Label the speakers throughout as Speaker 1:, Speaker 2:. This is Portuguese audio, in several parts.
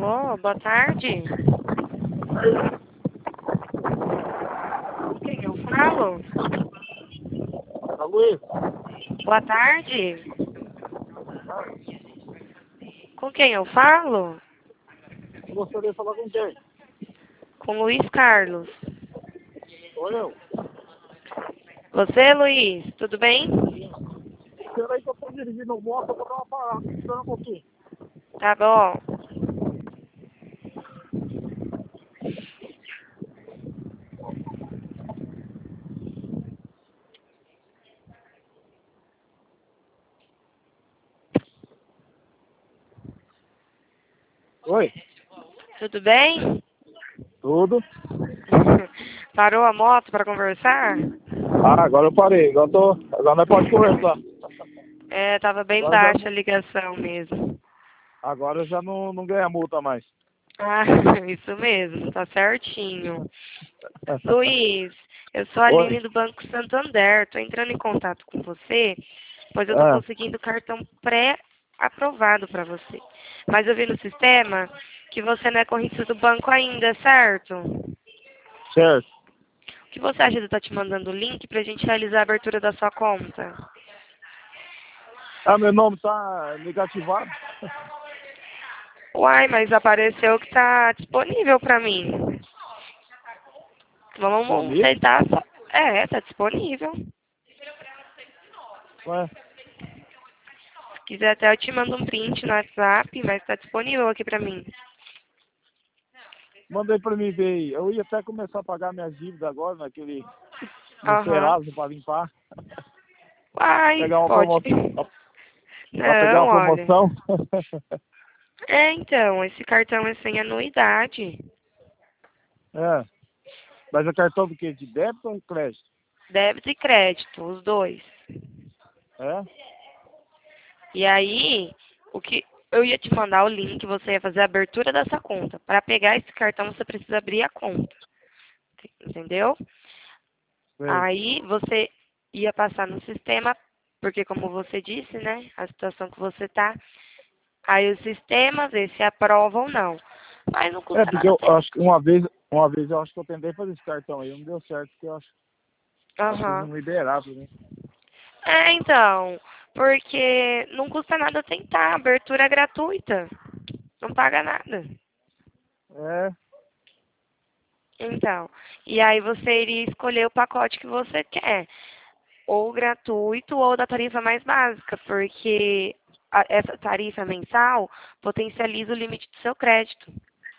Speaker 1: Alô, boa tarde. Com quem eu falo?
Speaker 2: Luiz,
Speaker 1: Boa tarde. Com quem eu falo?
Speaker 2: eu gostaria de falar com quem?
Speaker 1: Com Luiz Carlos.
Speaker 2: Sou eu.
Speaker 1: Você, Luiz, tudo bem?
Speaker 2: Espera aí que eu tô dirigindo moto, eu vou dar uma parada. Espera um pouquinho.
Speaker 1: Tá bom.
Speaker 2: Oi?
Speaker 1: Tudo bem?
Speaker 2: Tudo?
Speaker 1: Parou a moto para conversar?
Speaker 2: Ah, agora eu parei. Agora nós pode conversar.
Speaker 1: É, tava bem
Speaker 2: Agora já,
Speaker 1: baixa a ligação mesmo.
Speaker 2: agora já não ganha multa mais.
Speaker 1: Ah, isso mesmo, tá certinho. Luiz, eu sou a Aline
Speaker 2: Oi?
Speaker 1: do Banco Santander. Tô entrando em contato com você, pois eu tô
Speaker 2: Ah,
Speaker 1: conseguindo cartão pré-aprovado para você. Mas eu vi no sistema que você não é correntista do banco ainda, certo? O
Speaker 2: certo.
Speaker 1: que você acha de eu estar te mandando o link pra gente realizar a abertura da sua conta?
Speaker 2: Ah, meu nome tá negativado?
Speaker 1: Uai, mas apareceu que tá disponível pra mim. Vamos
Speaker 2: Disponível?
Speaker 1: tentar. É, tá disponível.
Speaker 2: Ué,
Speaker 1: Se quiser até eu te mando um print no WhatsApp, mas tá disponível aqui pra mim.
Speaker 2: mandei pra mim ver aí. Eu ia até começar a pagar minhas dívidas agora no
Speaker 1: Aham.
Speaker 2: Serasa pra limpar.
Speaker 1: Uai,
Speaker 2: Pegar uma
Speaker 1: pode.
Speaker 2: promoção. Pra pegar
Speaker 1: Não,
Speaker 2: uma
Speaker 1: olha.
Speaker 2: promoção.
Speaker 1: É, então, esse cartão é sem anuidade.
Speaker 2: É. Mas é cartão do quê? De débito ou de crédito?
Speaker 1: Débito e crédito, os dois.
Speaker 2: É?
Speaker 1: E aí, o que eu ia te mandar o link, você ia fazer a abertura dessa conta. Para pegar esse cartão, você precisa abrir a conta. Entendeu?
Speaker 2: Sei.
Speaker 1: Aí você ia passar no sistema, porque como você disse, né, a situação que você tá, aí o sistema vê se aprova ou não. Mas não
Speaker 2: É,
Speaker 1: custa
Speaker 2: porque
Speaker 1: nada
Speaker 2: eu
Speaker 1: ter.
Speaker 2: acho que uma vez eu acho que eu tentei fazer esse cartão aí, não deu certo, porque eu acho que eles
Speaker 1: Aham.
Speaker 2: não liberaram, né?
Speaker 1: É, então, porque não custa nada tentar, a abertura é gratuita, não paga nada.
Speaker 2: É,
Speaker 1: Então, e aí você iria escolher o pacote que você quer, ou gratuito ou da tarifa mais básica, porque essa tarifa mensal potencializa o limite do seu crédito.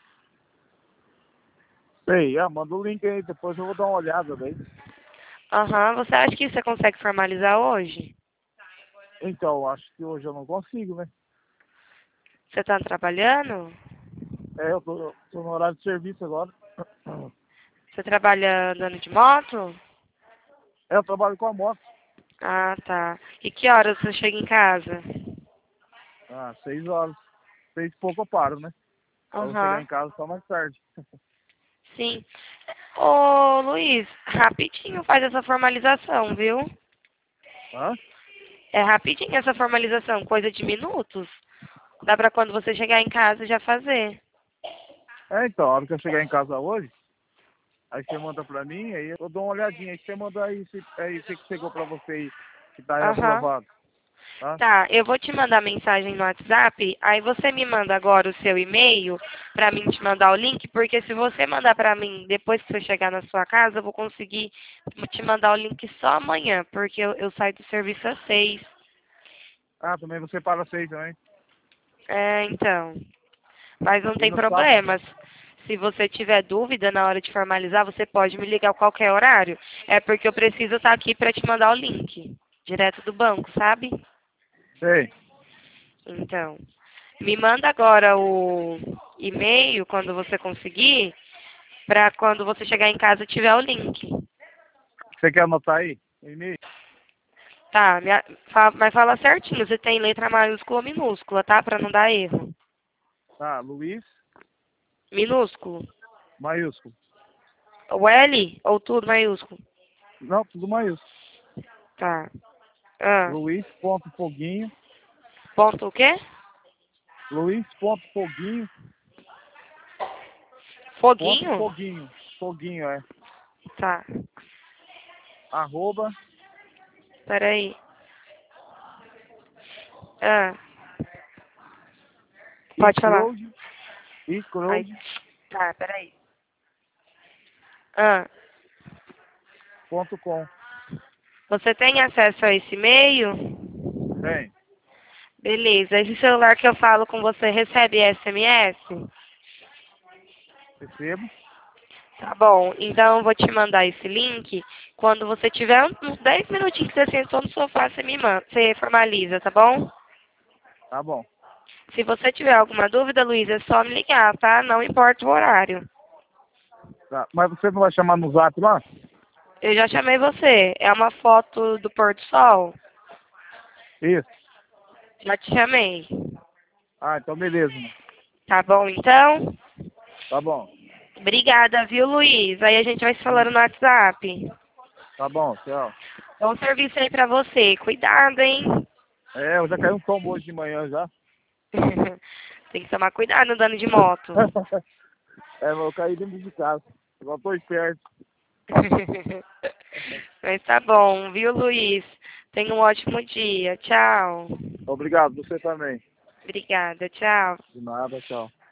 Speaker 2: sei, manda o link aí, depois eu vou dar uma olhada daí.
Speaker 1: Aham, você acha que você consegue formalizar hoje?
Speaker 2: Então, eu acho que hoje eu não consigo, né?
Speaker 1: Você está trabalhando?
Speaker 2: É, eu tô no horário de serviço agora.
Speaker 1: Você trabalha andando de moto?
Speaker 2: É, eu trabalho com a moto.
Speaker 1: Ah, tá. E que horas você chega em casa?
Speaker 2: Ah, 6 horas. 6 e pouco eu paro, né? Aí eu vou chegar
Speaker 1: Aham,
Speaker 2: em casa só mais tarde.
Speaker 1: sim. Ô, Luiz, rapidinho faz essa formalização, viu?
Speaker 2: Hã?
Speaker 1: É rapidinho essa formalização, coisa de minutos. Dá pra quando você chegar em casa já fazer.
Speaker 2: É, então, a hora que eu chegar em casa hoje, aí você manda pra mim, aí eu dou uma olhadinha. Aí você manda aí o que que chegou pra você aí, que tá
Speaker 1: Aham.
Speaker 2: aprovado, tá?
Speaker 1: Tá, eu vou te mandar mensagem no WhatsApp, aí você me manda agora o seu e-mail pra mim te mandar o link, porque se você mandar pra mim depois que você chegar na sua casa, eu vou conseguir te mandar o link só amanhã, porque eu saio do serviço às 6.
Speaker 2: Ah, também você para 6 também.
Speaker 1: É, então. Mas não
Speaker 2: E
Speaker 1: tem
Speaker 2: no sábado?
Speaker 1: problema. Se você tiver dúvida na hora de formalizar, você pode me ligar a qualquer horário. É porque eu preciso estar aqui pra te mandar o link, direto do banco, sabe?
Speaker 2: Sei.
Speaker 1: Então, me manda agora o e-mail quando você conseguir, para quando você chegar em casa tiver o link.
Speaker 2: Você quer anotar aí? O e-mail?
Speaker 1: Tá, mas fala certinho, você tem letra maiúscula ou minúscula, tá? Para não dar erro.
Speaker 2: Tá, Luiz,
Speaker 1: Minúsculo.
Speaker 2: maiúsculo.
Speaker 1: O L ou tudo maiúsculo?
Speaker 2: Não, tudo maiúsculo.
Speaker 1: Tá. Ah,
Speaker 2: Luiz, ponto, foguinho.
Speaker 1: ponto o quê?
Speaker 2: Luiz, ponto, foguinho.
Speaker 1: Foguinho?
Speaker 2: Foguinho. Foguinho, é.
Speaker 1: Tá.
Speaker 2: Arroba.
Speaker 1: Peraí. Ah. Pode falar. Ai,
Speaker 2: Icloud.com.
Speaker 1: tá, peraí. Ah. Você tem acesso a esse e-mail?
Speaker 2: Tem.
Speaker 1: Beleza. Esse celular que eu falo com você recebe SMS?
Speaker 2: Recebo.
Speaker 1: Tá bom. Então eu vou te mandar esse link. Quando você tiver uns 10 minutinhos que você sentou no sofá, você me manda. Você formaliza, tá bom?
Speaker 2: Tá bom.
Speaker 1: Se você tiver alguma dúvida, Luiz, é só me ligar, tá? Não importa o horário.
Speaker 2: Tá. Mas você não vai chamar no zap lá?
Speaker 1: Eu já chamei você. É uma foto do pôr do sol?
Speaker 2: Isso.
Speaker 1: Já te chamei.
Speaker 2: Ah, então beleza, mano.
Speaker 1: Tá bom, então?
Speaker 2: Tá bom.
Speaker 1: Obrigada, viu, Luiz? Aí a gente vai se falando no WhatsApp.
Speaker 2: Tá bom, tchau.
Speaker 1: Bom serviço aí pra você. Cuidado, hein?
Speaker 2: É, eu já caí um tombo hoje de manhã já.
Speaker 1: Tem que tomar cuidado andando de moto.
Speaker 2: É, mas eu caí dentro de casa. Agora tô esperto.
Speaker 1: Mas tá bom, viu, Luiz? Tenha um ótimo dia. Tchau.
Speaker 2: Obrigado, você também.
Speaker 1: Obrigada, tchau.
Speaker 2: De nada, tchau.